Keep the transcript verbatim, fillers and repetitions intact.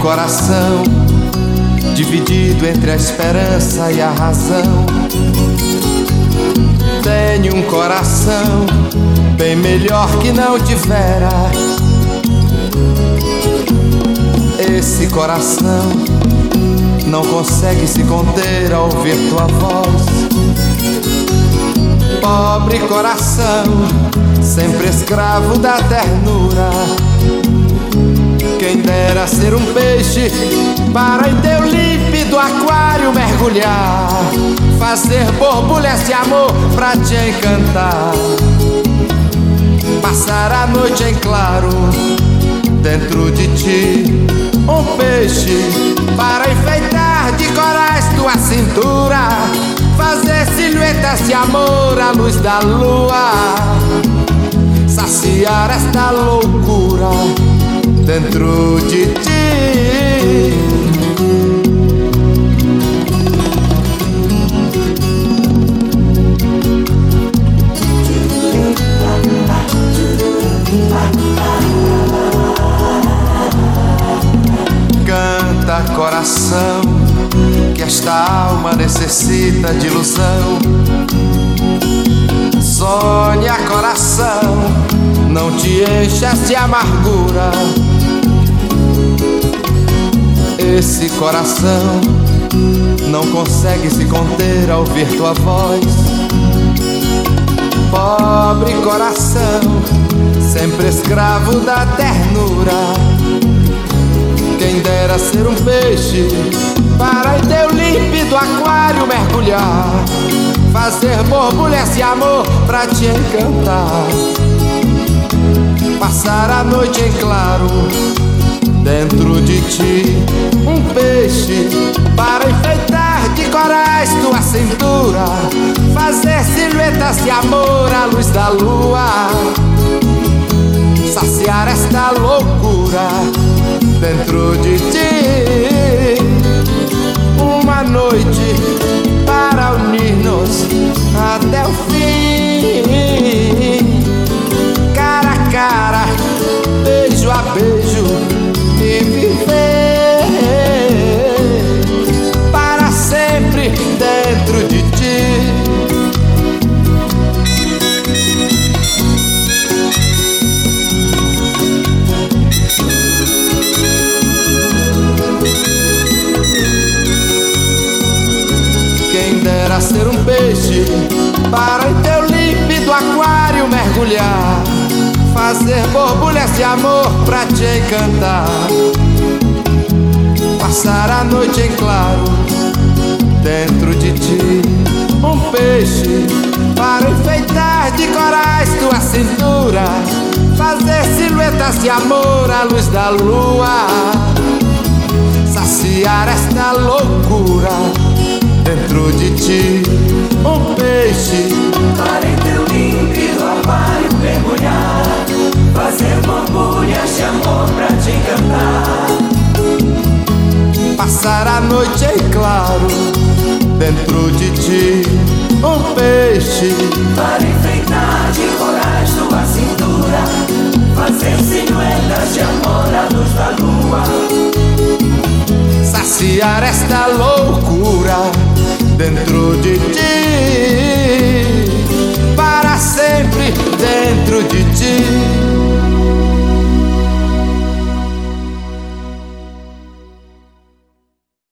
coração dividido entre a esperança e a razão. Tenho um coração bem melhor que não tivera. Esse coração não consegue se conter ao ouvir tua voz. Pobre coração, sempre escravo da ternura. Quem dera ser um peixe para em teu límpido aquário mergulhar, fazer borbulhas de amor pra te encantar, passar a noite em claro dentro de ti. Um peixe para enfeitar de corais tua cintura, fazer silhuetas de amor à luz da lua, saciar esta loucura dentro de ti. Canta, coração, que esta alma necessita de ilusão. Sonha, coração, não te enchas de amargura. Esse coração não consegue se conter ao ouvir tua voz. Pobre coração, sempre escravo da ternura. Quem dera ser um peixe para em teu límpido aquário mergulhar, fazer borbulhas de amor pra te encantar, passar a noite em claro dentro de ti. Um peixe para enfeitar de corais tua cintura, fazer silhuetas de amor à luz da lua, saciar esta loucura dentro de ti. Uma noite para unir-nos até o fim, cara a cara, beijo a beijo, e viver para sempre dentro de ti. Quem dera ser um peixe para em teu límpido aquário mergulhar, fazer borbulhas de amor pra te encantar, passar a noite em claro dentro de ti. Um peixe para enfeitar de corais tua cintura, fazer silhuetas de amor à luz da lua, saciar esta loucura dentro de ti. Um peixe para em teu límpido aquário mergulhar, fazer borbulhas de amor pra te encantar, passar a noite em claro dentro de ti. Um peixe para enfeitar de corais tua cintura, fazer silhuetas de amor à luz da lua, saciar esta loucura dentro de ti, para sempre dentro de ti.